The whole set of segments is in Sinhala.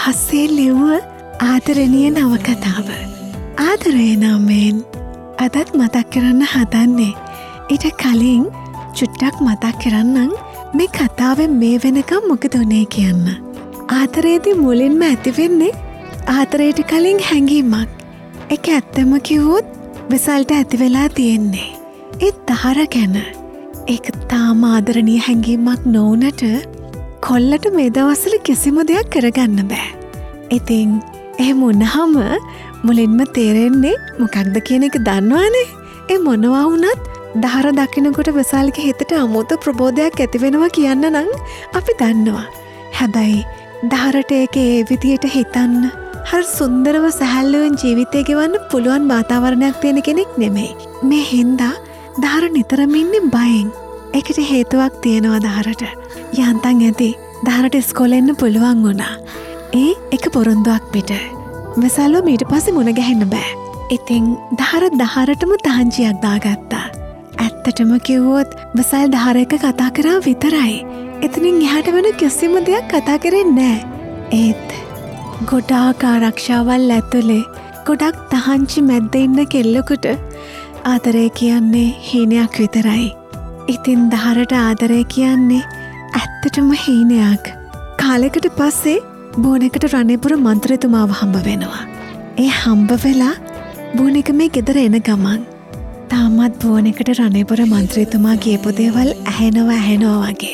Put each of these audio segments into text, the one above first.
පස්සේ ලිව්ව ආදරණීය නවකතාව. ආදරේ නමෙන් අදත් මතක් කරන්න හදන්නේ. ඊට කලින් චුට්ටක් මතක් කරන්නම් මේ කතාවෙන් මේ වෙනකම් මොකද උනේ කියන්න. ආදරේදී මුලින්ම ඇතිවෙන්නේ ආදරයට කලින් හැඟීමක්. ඒක ඇත්තම කිව්වොත් විසල්ට ඇති වෙලා තියෙන්නේ. ඒ දහර ගැන. ඒක තාම ආදරණීය හැඟීමක් නොවුනට කොල්ලට මේ දවස්වල කිසිම දෙයක් කරගන්න බෑ. ඉතින් එහෙම වුණාම මුලින්ම තේරෙන්නේ මොකක්ද කියන එක දන්නවනේ. ඒ මොනවා වුණත් දහර දකින්නකොට විසල්ගේ හිතට අමුතු ප්‍රබෝධයක් ඇති වෙනවා කියන්න නම් අපි දන්නවා. හැබැයි දහරට ඒක ඒ විදියට හිතන්න හරි සුන්දරව සැහැල්ලුවෙන් ජීවිතය ගෙවන්න පුළුවන් වාතාවරණයක් තියෙන කෙනෙක් නෙමෙයි. මේ හින්දා දහර නිතරම ඉන්නේ බයෙන්. ඒකට හේතුවක් තියෙනවා දහරට. යන්තම් ඇති දහරට ඉස්කෝලේ එන්න පුළුවන් වුණා. ඒ එක පොරොන්දුවක් පිට. විසල්ව ඊට පස්සේ මුණ ගැහෙන්න බෑ. ඉතින් දහරටම තහංචියක් දාගත්තා. ඇත්තටම කිව්වොත් විසල් දහර එක කතා කරා විතරයි. එතනින් එහාට වෙන කිසිම දෙයක් කතා කරන්නේ නෑ. ඒත් ගොඩාක් ආරක්ෂාවල් ඇතුලේ ගොඩක් තහංචි මැද්ද ඉන්න කෙල්ලෙකුට ආදරේ කියන්නේ හීනයක් විතරයි. ඉතින් දහරට ආදරේ කියන්නේ ඇත්තටම හීනයක්. කාලෙකට පස්සේ බෝනෙකට රණේපුර මන්ත්‍රතුමාව හම්බ වෙනවා. ඒ හම්බ වෙලා බෝනෙක මේ ගෙදර එන ගමන් තාමත් බෝනෙකට රණේපුර මන්ත්‍රතුමා කියපු දේවල් ඇහෙනවා වගේ.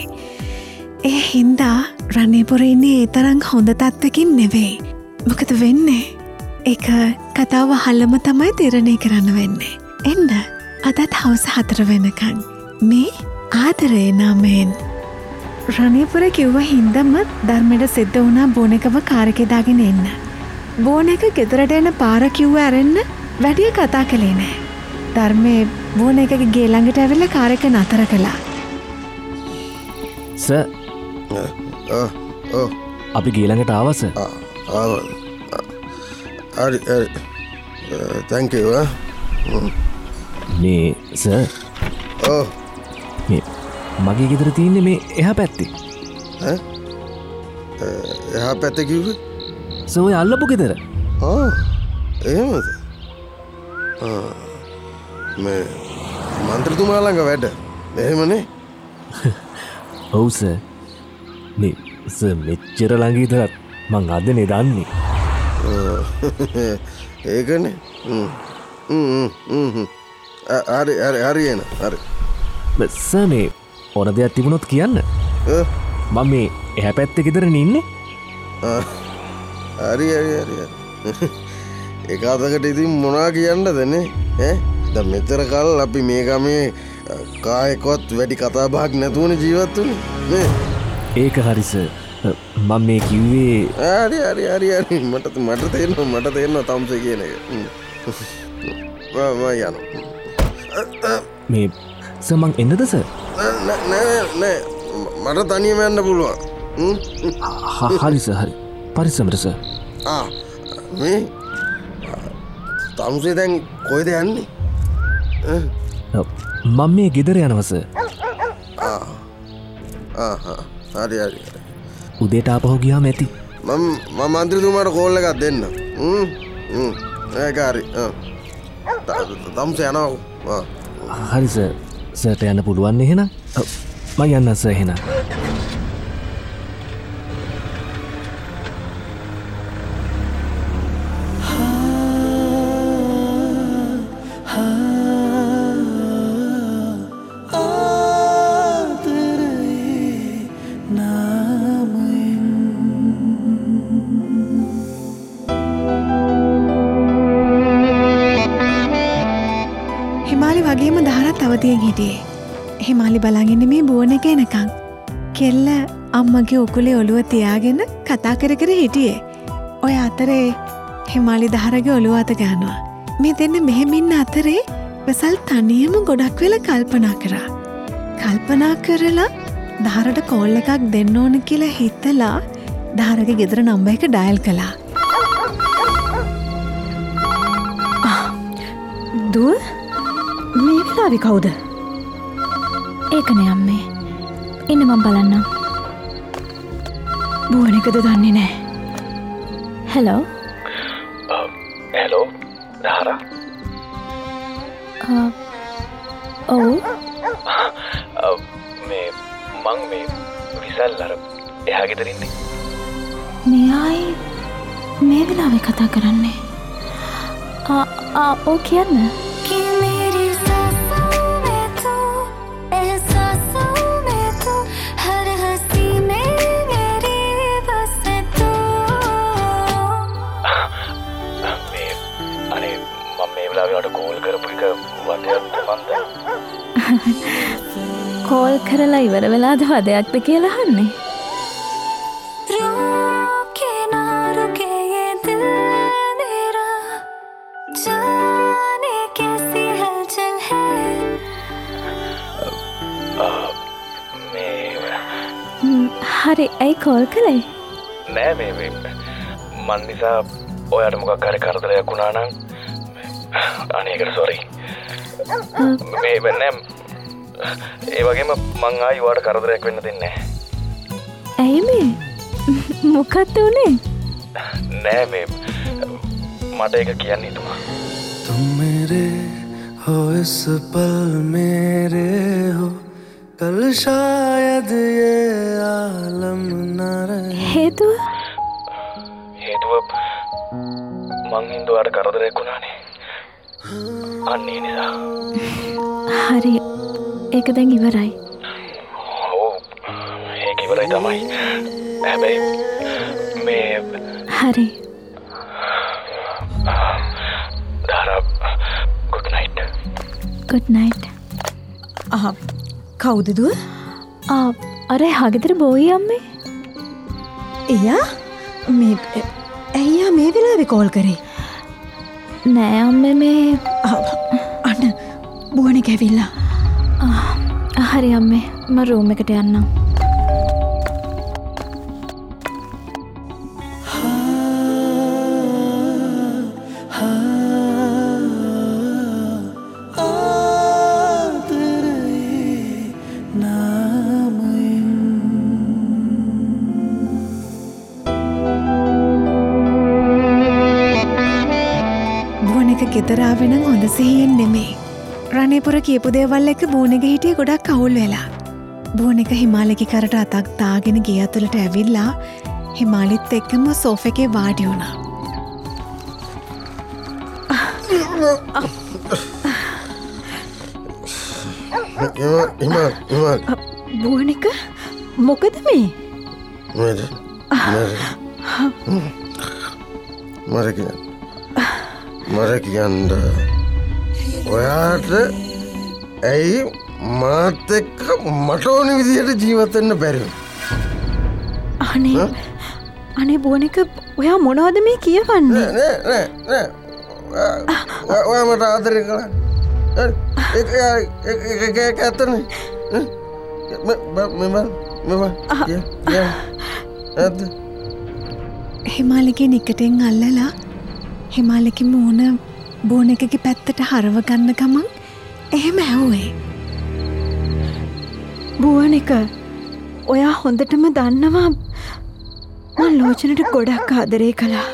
ඒ හින්දා රණේපුර ඉන්නේ ඒ තරම් හොඳ තත්ත්වකින් නෙවෙයි. මොකද වෙන්නේ? ඒක කතාව අහලම තමයි තීරණය කරන්න වෙන්නේ. එන්න අදත් හවස 4 වෙනකන් මේ ආදරේ නමෙන්. රණේපුර කිව්ව හින්දම ධර්මයට සිද්ධ වුණා බෝනෙකව කාර් එකේ දාගෙන එන්න. බෝනෙක ගෙදරට එන පාර කිව්ව ඇරෙන්න වැඩිය කතා කළේ නෑ. ධර්මයේ බෝනෙකගේ ගේ ළඟට ඇවිල්ලා කාර් එක නතර කළා. සර් අපි ගේ ළඟට ආවා සර්. හරි thank you. මේ සර් මේ මගේ ගෙදර තියෙන්නේ මේ එහා පැත්තේ. එහා පැත්තේ කිව්වේ? සර් ඔය අල්ලපු ගෙදර. එහෙමද? මේ මන්ත්‍රතුමා ළඟ වැඩ. එහෙමනේ. ඔව් සර්. මේ සර් මෙච්චර ළඟ ඉඳලා මං අදනේ දන්නේ. ඒකනේ. හරි එන. හරි. සර් මේ ඕන දෙයක් තිබුණොත් කියන්න. මම මේ එහා පැත්තේ ගෙදරනේ ඉන්නේ. හරි. ඒක අතකට ඉතින් මොනවා කියන්නද නේ? දැන් මෙතර කල් අපි මේ ගමේ කායකවත් වැඩි කතා බහක් නැතුවනේ ජීවත් වුනේ නේ. ඒක හරි සර්. මම මේ කිව්වේ හරි මට තේරෙනවා තම්සේ කියන එක. මම යනවා. මේ සර් මං එන්නද සර්? නෑ මට තනියම යන්න පුළුවන්. හරි සර් හරි. පරිස්සමට සර්. මේ තම්සේ දැන් කොහෙද යන්නේ? මම මේ ගෙදර යනවා සර්. හරි. උදේට ආපහු ගියාම ඇති. මම මන්ත්‍රීතුමාට කෝල් එකක් දෙන්න. ඒක හරි. තම්සේ යනවා. හරි සර්. සර්ට යන්න පුළුවන් එහෙනම්? මම යන්නම් සර් එහෙනම්. වගේම දහරත් අවදියෙන් හිටියේ. හිමාලි බලන් මේ බෝන එක එනකන්. කෙල්ල අම්මගේ උකුලේ ඔළුව තියාගෙන කතා කර හිටියේ. ඔය අතරේ හිමාලි දහරගේ ඔළුව අත ගන්නවා. මේ දෙන්න මෙහෙම ඉන්න අතරේ විසල් තනියම ගොඩක් වෙලා කල්පනා කරලා දහරට කෝල් එකක් දෙන්න ඕන කියලා හිතලා දහරගේ ගෙදර නම්බර් එක ඩයල් කළා. දුව මේ වෙලාවේ කවුද? ඒකනේ අම්මේ. ඉන්න මම බලන්නම්. බෝන එකද දන්නේ නැහැ. හෙලෝ හෙලෝ දහරා ඔව් මේ මං මේ විසල් අර එහා ගෙදරින්නේ මෙයායි මේ වෙලාවේ කතා කරන්නේ ඕ කියන්න කෝල් කරපු එක වදයක් මන්ද කෝල් කරලා ඉවර වෙලාද වදයක්ද කියලා අහන්නේ හරි ඇයි කෝල් කළේ නෑ මේ මන් නිසා ඔයාට මොකක් හරි කරදරයක් වුණා නම් අනේකට සොරි මේ වෙන්නෑම් ඒ වගේම මං ආයි වාට කරදරයක් වෙන්න දෙන්නේ ඇයි මේ මොකක්ද උනේ නෑ මේ මට ඒක කියන්න හිතුණා तुम मेरे हो इस पल मेरे हो कल शायद ये आलम न रहे හේතුව මං හින්දුවාට කරදරයක් වුණානේ අන්නේ නිසා හරි ඒක දැන් ඉවරයි ඔව් ඒක ඉවරයි තමයි හැබැයි මේ හරි දහරා good night කවුද දුව? අර හගෙදර බෝයි අම්මේ එයා ඇයියා මේ වෙලාවේ කෝල් කරේ? නෑ අම්මේ මේ අන්න බුවනේ කැවිල්ලා. හරි අම්මේ මම රූම් එකට යන්නම්. ගෙදරාවෙනම් හොඳ සිහියෙන් නෙමේ. රණේපුර කියපු දේවල් එක බෝනෙක හිටිය ගොඩක් අවුල් වෙලා. බෝනෙක හිමාලගේ කරට අතක් දාගෙන ගේ ඇතුළට ඇවිල්ලා හිමාලිත් එක්කම සෝෆ එකේ වාඩි වුණා. බෝනෙක මොකද මේ? මර කියන්න ඔයාට ඇයි මාත් එක්ක මට ඕන විදිහට ජීවත්වෙන්න බැරි අනේ බෝනික ඔයා මොනවද මේ කියවන්නේ? ඔයා මට ආදරය කළා ඒක ඇත්තනේ හිමාලගේ නිකටෙන් අල්ලලා හිමාලකි මූුණ බෝන එකකි පැත්තට හරව ගන්න ගමන් එහෙම ඇහුවේ. බුවන එක ඔයා හොඳටම දන්නවා මං ලෝචනට ගොඩක් ආදරේ කළා.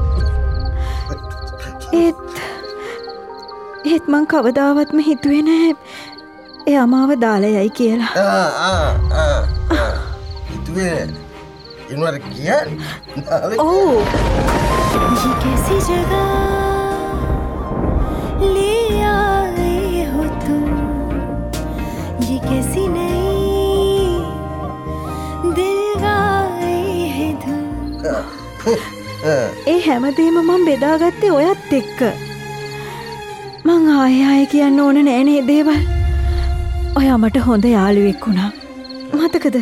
ඒත් මං කවදාවත්ම හිතුවේ නැහැ ඒ අමාව දාලා යයි කියලා. හිතුවේ ඉන්නවර කියන්නේ? ඔව්. ये कैसी जगह ले आए हो तुम, ये कैसी नई दिल गाए है धुन. ඒ හැමදේම මම බෙදාගත්තේ ඔයත් එක්ක. මං ආයෙ කියන්න ඕන නෑනේ දේවල්. ඔයා මට හොඳ යාළුවෙක් වුණා. මතකද?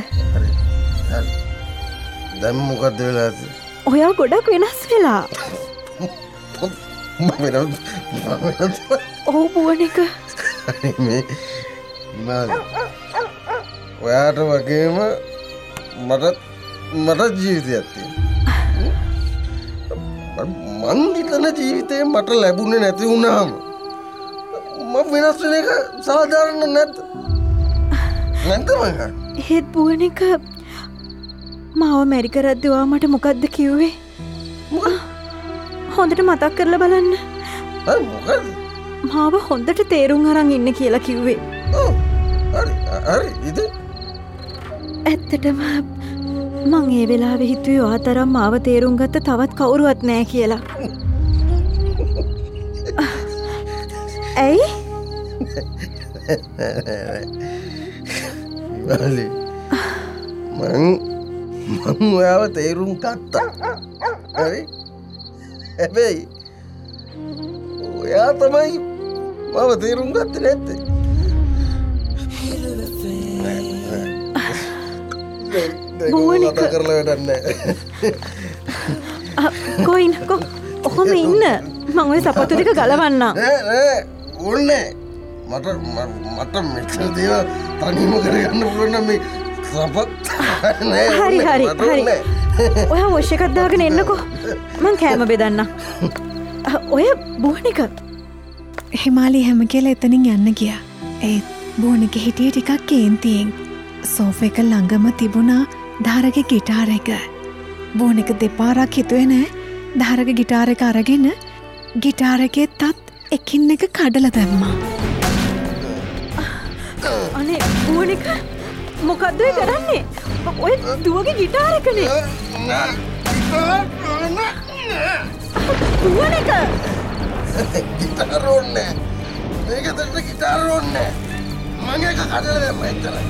දැන් මොකද වෙලාද? ඔයා ගොඩක් වෙනස් වෙලා. ඔව් බුවන එක. ඔයාට වගේම මට ජීවිතයක් තියෙනවා. මං හිතන ජීවිතේ මට ලැබුණේ නැති වුණාම මම වෙනස් වෙන එක සාධාරණ නැද්ද? නැද්ද මං? ඒත් බුවන එක මාව මැරි කරද්දී ඔයා මට මොකද්ද කිව්වේ? හොඳට මතක් කරලා බලන්න. මොකද? මාව හොඳට තේරුම් අරන් ඉන්න කියලා කිව්වේ. ඔව්. හරි. ඉතින් ඇත්තටම මං ඒ වෙලාවේ හිතුවේ ඔයා තරම් මාව තේරුම් ගත්ත තවත් කවුරුවත් නැහැ කියලා. ඇයි? විවාලි මං ඔයාව තේරුම් ගත්තා. හරි. හැබැයි ඔයා තමයි මම තේරුම් ගත්තේ නැත්තේ. බෝනික කරලා වැඩක් නැහැ. කොයින් කොහොම ඉන්න මං ඔය සපත්තු ටික ගලවන්නම්. නෑ ඕනේ මට මෙච්චර දේවල් තනියම කරගන්න පුළුවන් නම් මේ සපත් නෑ. හරි ඔයා වොෂ් එකක් දාගෙන එන්නකෝ මං කෑම බෙදන්නම්. ඔය බෝනික හිමාලි හැම කියලා එතනින් යන්න ගියා. ඒත් බෝනික හිටියේ ටිකක් කේන්තියෙන්. සෝෆ එක ළඟම තිබුණා ධාරගේ ගිටාර එක. බෝනික දෙපාරක් හිතුවේ නෑ ධාරගේ ගිටාර එක අරගෙන ගිටාර එකේ තත් එකින් එක කඩලා දැම්මා. අනේ බෝනික මොකද්ද ඔය කරන්නේ? ඔය දුවගේ ගිටාර එකනේ. බෝනික ගිටාර ඕනේ. මේක දෙන්න ගිටාර ඕනේ. මම එක කඩලා දැම්මා එච්චරයි.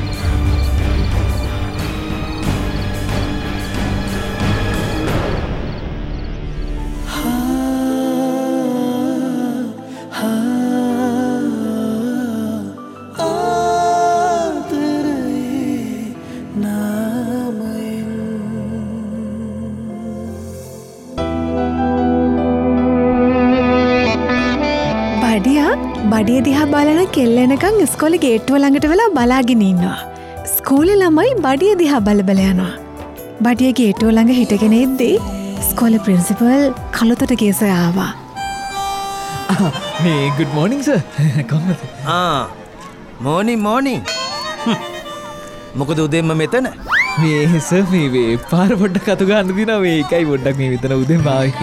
බඩිය දිහා බලන කෙල්ලෙනකං ස්කෝලේ ගේට්ටුව ළඟට වෙලා බලාගෙන ඉන්නවා. ස්කෝලේ ළමයි බඩිය දිහා බල යනවා. බඩිය ගේට්ටුව ළඟ හිටගෙන ඉද්දී ස්කෝලේ ප්‍රින්සිපල් කළුතට ගේස ආවා. මේ good morning sir. කොහොමද? morning. මොකද උදේම මෙතන? මේ සර් මේ පාර පොඩ්ඩක් අතු ගන්න දිනවා මේ එකයි පොඩ්ඩක් මේ විතර උදේම ආවේ.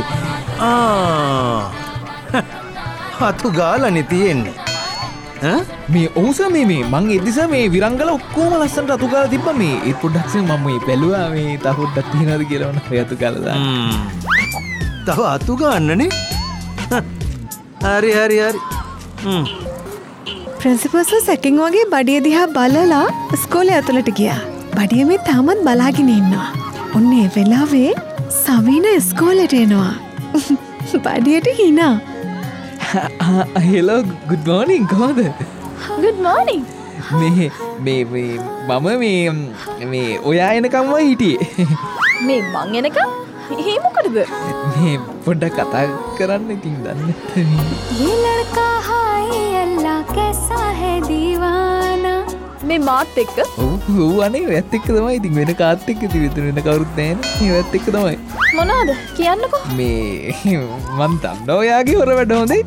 අතු ගාලානේ තියෙන්නේ. මේ ඔවුස මේ මං එද්දිස මේ විරංගල ඔක්කොම ලස්සනට අතු ගාලා තිබ්බා මේ ඒ පොඩ්ඩක් මම මේ බැලුවා මේ තව පොඩ්ඩක් තියනවාද කියලා වුණා ඒ අතු ගාලා දාන්න. තව අතු ගන්නනේ. හරි. ප්‍රින්සිපල් සර් සැකින් වගේ බඩිය දිහා බලලා ස්කෝලේ ඇතුළට ගියා. බඩිය මේ තාමත් බලාගෙන ඉන්නවා. ඔන්න ඒ වෙලාවේ සවීන ස්කෝලේට එනවා. බඩියට හිනා. hello good morning කොහොමද? good morning. මේ ඔයා එනකම්ම හිටියේ. මේ මං එනකම්? ඒ මොකටද? මේ පොඩ්ඩක් කතා කරන්න ඉතින් දන්නේ නැත්නම්. ये लड़का हाय अल्लाह कैसा है दीवाना. මේ මාත් එක්ක? ඔව් අනේ ඔයත් එක්ක තමයි ඉතින් වෙන කාත් එක්ක ඉතින් වෙන කවුරුත් නැහැ නේ. ඔයත් එක්ක තමයි. මොනවාද කියන්නකෝ. මේ මන් දන්නවා ඔයාගේ හොර වැඩ හොඳයි.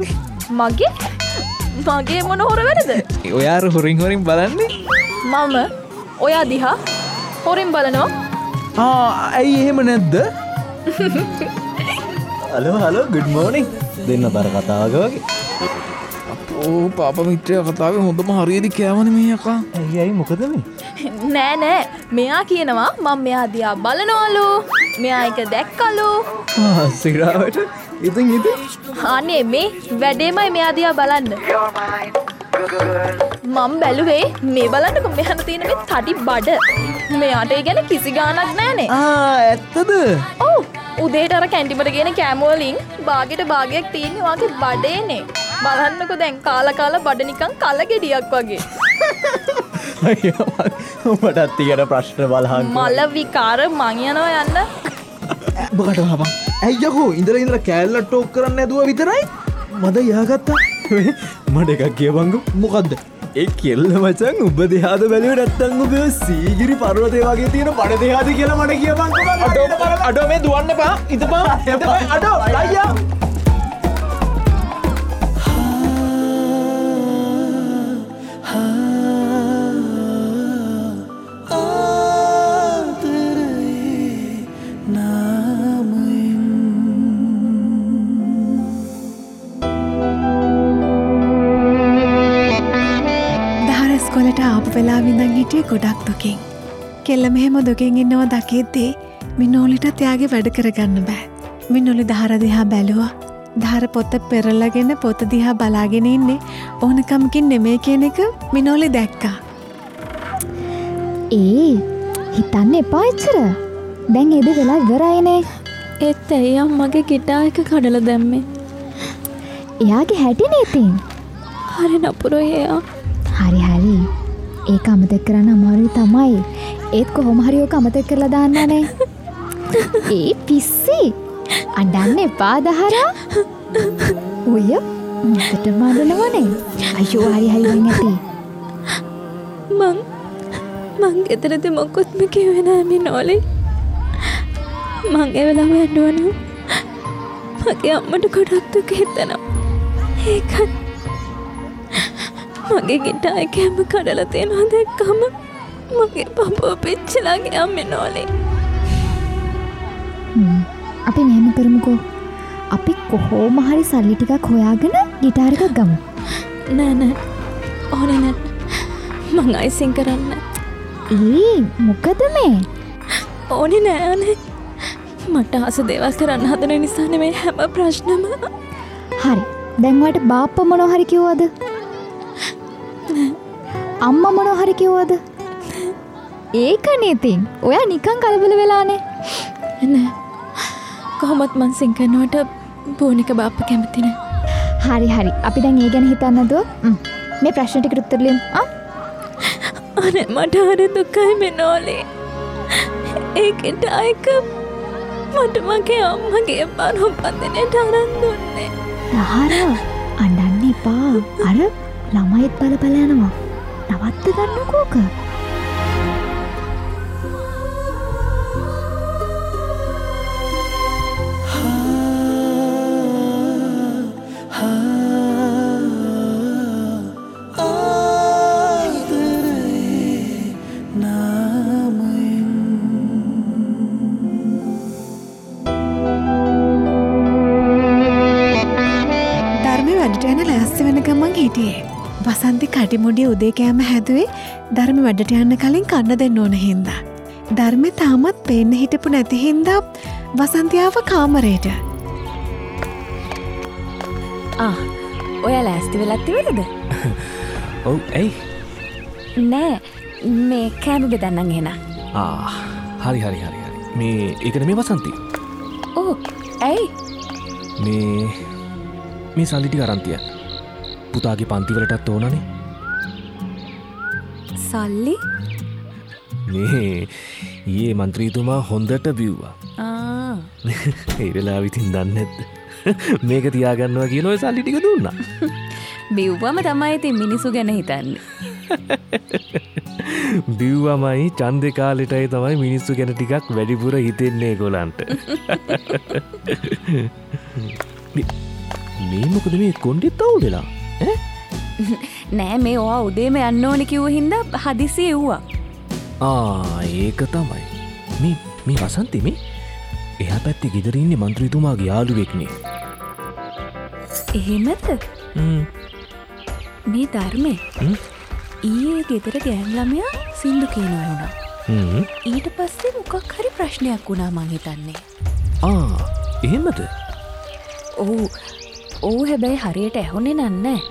මගේ මොන හොර වැඩද? ඔයා හොරින් බලන්නේ? මම ඔයා දිහා හොරින් බලනවා. ඇයි එහෙම නැද්ද? Hello good morning. දෙන්න බර කතාවක වගේ. අපෝ පාප මිත්‍රය කතාවේ හොඳම හරියදි කෑවනේ මේ අකා. ඇයි මොකද මේ? නෑ මෙයා කියනවා මම මෙයා දිහා බලනවලු. මෙයා එක දැක්කලු. සිරාවට ඉතින් අනේ මේ වැඩේමයි මෙයා දිහා බලන්න. මම බැලුවේ මේ බලන්නකො මෙහන තියෙන මේ තඩි බඩ. මෙයාට ඒ ගැන කිසි ගාණක් නෑනේ. ඇත්තද? ඔව් උදේට අර කැන්ටිමට ගෙන කෑම වලින් භාගයට භාගයක් තියෙන්නේ වාගේ බඩේනේ. බලන්නකො දැන් කාලා බඩ නිකන් කලගෙඩියක් වගේ. අයියෝ උඹටත් තියෙන ප්‍රශ්න බලහන්. මල විකාර මං යනවා යන්න. බකට වහපන්. ඇයියකෝ ඉඳලා කෑල්ල ටෝක් කරන්න ඇදුවා විතරයි. මද යහගත්තා. මට එකක් කියපන්කෝ. මොකද්ද? ඒ කෙල්ල මචං උඹ දෙහාද බැලුවේ නැත්තම් උඹ සීගිරි පර්වතේ වගේ තියෙන බඩ දෙහාද කියලා මට කියපන්කෝ. අඩෝ මේ දුවන්න එපා. ඉඳපන්. අඩෝ අයියා. नाम ඉස්කෝලට ආපු වෙලා විඳන් හිටිය ගොඩක් දුකින්. කෙල්ල මෙහෙම දුකින් ඉන්නවා දකිද්දී මිනෝලිට තියාගේ වැඩ කරගන්න බෑ. මිනෝලි දහර දිහා බැලුවා. දහර පොත පෙරලගෙන පොත දිහා බලාගෙන ඉන්නේ ඕනකමකින් නෙමේ කියන එක මිනෝලි දැක්කා. හිතන්න එපා එච්චර. දැන් එද වෙලා ඉවරයිනේ. ඒත් ඇයි අම්මගේ ගිටාර් එක කඩලා දැම්මේ? එයාගේ හැටිනේ ඉතින්. හරි නපුරයි එයා. හරි. ඒක අමතක කරන්න අමාරුයි තමයි. ඒත් කොහොම හරි ඔක අමතක කරලා දාන්නනේ. පිස්සි. අඬන්න එපා දහරා. ඔය මට මඩනවනේ. අයියෝ හරි දැන් ඇති. මං ගෙදරදී මොකොත්ම කිව්වේ නෑ මිනෝලි. මං ඒ වෙලාවෙ ඇඬුවනම් මගේ අම්මට ගොඩක් දුක හිතෙනවා. ඒකත් මගේ ගිටාර් එකම කඩලා තියෙනවා දැක්කම මගේ පපුව පිච්චිලා ගියා මිනෝලි. අපි මෙහෙම කරමුකෝ. අපි කොහොම හරි සල්ලි ටිකක් හොයාගෙන ගිටාර් එකක් ගමු. නෑ ඕනේ නෑ. මං අයිසින් කරන්න. මොකද මේ? ඕනේ නෑනේ. මට ආස දේවල් කරන්න හදන නිසා නෙමෙයි හැම ප්‍රශ්නම. හරි. දැන් ඔයාලට බාප්පා මොනවා හරි කිව්වද? අම්මා මොනවා හරි කිව්වද? ඒකනේ ඉතින්. ඔයා නිකන් කලබල වෙලානේ. නෑ. කොහොමත් මං සින් කරනවට බෝනික බාප්පා කැමති නෑ. හරි. අපි දැන් ඒ ගැන හිතන්න නැතුව මේ ප්‍රශ්න ටිකට උත්තර ලියමු. අනේ මට හරි දුකයි මිනෝලි. ඒකට අයක මට මගේ අම්මගේ බරපතලට අරන් දුන්නේ. දහරා අඬන්න එපා. අර ළමයිත් බල යනවා. නවත්ත ගන්නකෝ ඔක. වසන්ති කටිමුඩිය උදේ කෑම හැදුවේ ධර්ම වැඩට යන්න කලින් කන්න දෙන්න ඕන හින්දා. ධර්මෙ තාමත් පේන්න හිටපු නැති හින්දා වසන්තියාව කාමරේට. ඔය ලෑස්ති වෙලත් ඉවරද? ඔව් ඇයි? නෑ මේ කෑම බෙදන්නම් එහෙනම්. හරි මේ ඒකනේ මේ වසන්ති. ඇයි? මේ සල්ලි ටික අරන් තියන්න. පුතාගේ පන්තිවලටත් ඕනනේ. සල්ලි? මේ ඊයේ මන්ත්‍රීතුමා හොඳට බිව්වා. ඒ වෙලාව ඉතින් දන්නේ නැද්ද? මේක තියාගන්නවා කියන ඔය සල්ලි ටික දුන්නා. බිව්වම තමයි ඉතින් මිනිසු ගැන හිතන්නේ. බිව්වමයි ඡන්දේ කාලෙටයි තමයි මිනිස්සු ගැන ටිකක් වැඩිපුර හිතෙන්නේ ඒගොල්ලන්ට. මේ මොකද මේ කොණ්ඩෙත් අවුල් වෙලා? නෑ මේ ඔයා උදේම යන්න ඕනේ කිව්ව හින්දා හදිසියෙ එව්වා. ඒක තමයි. මේ වසන්ති මේ එහා පැත්තේ ගෙදර ඉන්නේ මන්ත්‍රීතුමාගේ යාළුවෙක්නේ. එහෙමද? මේ ධර්මේ ඊයේ ගෙදර ගෑන් ළමයා සින්දු කියනවා වුණා. ඊට පස්සේ මොකක් හරි ප්‍රශ්නයක් වුණා මං හිතන්නේ. එහෙමද? ඔව් හැබැයි හරියට ඇහුනේ නෑ.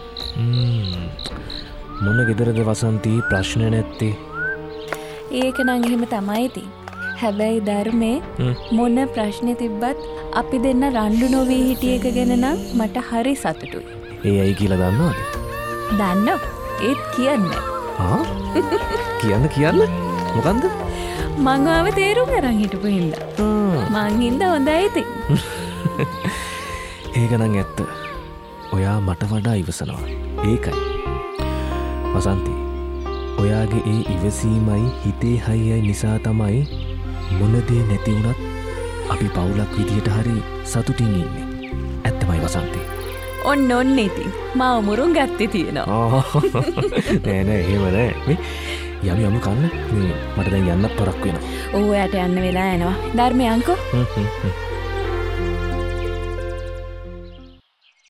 මොන ගෙදරද වසන්ති ප්‍රශ්න නැත්තේ? ඒක නම් එහෙම තමයි ඉතින්. හැබැයි ධර්මේ මොන ප්‍රශ්නේ තිබ්බත් අපි දෙන්න රණ්ඩු නොවී හිටිය එක ගැන නම් මට හරි සතුටුයි. ඒ ඇයි කියලා දන්නවද? දන්නව. ඒත් කියන්නේ. කියන්න මොකන්ද? මං ආව තේරුම් අරන් හිටපු හින්දා. මං හින්දා හොඳයි ඉතින්. ඒක නම් ඇත්ත. ඔයා මට වඩා ඉවසනවා. ඒකයි. වසන්ති ඔයාගේ ඒ ඉවසීමයි හිතේ හයියයි නිසා තමයි මොන දේ නැති වුණත් අපි පවුලක් විදියට හරි සතුටින් ඉන්නේ. ඇත්තමයි වසන්ති. ඔන්න ඉතින් මාව මුරුන් ගත්තේ තියෙනවා. නෑ එහෙම නෑ. යමු කන්න. මට දැන් යන්නත් පරක් වෙනවා. ඔයාට යන්න වෙලා යනවා. ධර්මයන්කෝ.